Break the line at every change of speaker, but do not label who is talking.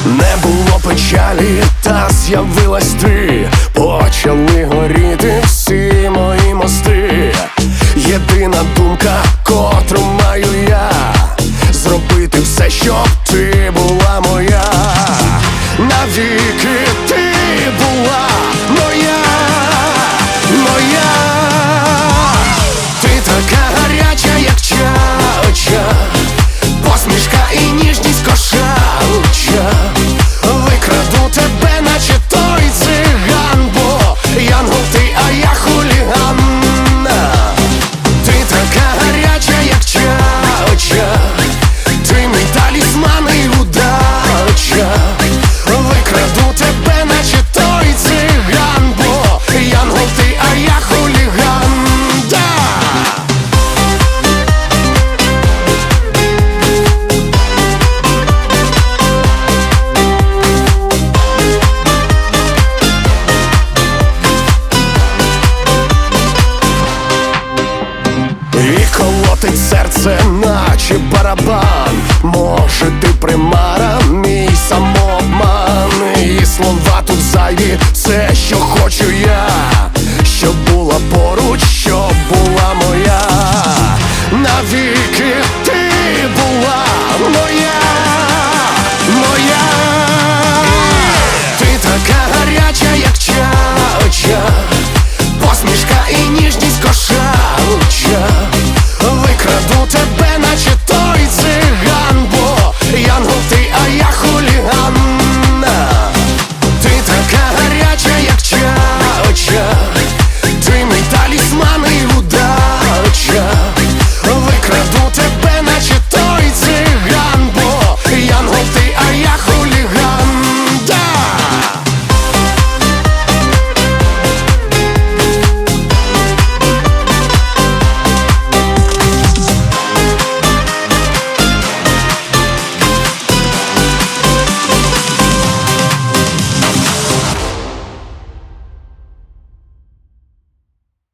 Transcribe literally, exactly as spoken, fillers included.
Не було печалі, та з'явилась ти. Почали горіти всі мої мости. Єдина думка, котру маю я, зробити все, щоб ти була моя. Навіки ти була моя, моя. Ти така гаряча, як чача, посмішка і ніжність кошача. Викраду тебе, наче той циган, бо янгол ти, а я хуліган. Ти така гаряча, як чача, ти мій талісман і удача. Викраду тебе, наче той циган, бо янгол ти, а я хуліган. Да! І колотить серце, наче барабан. Може ти примара, мій сам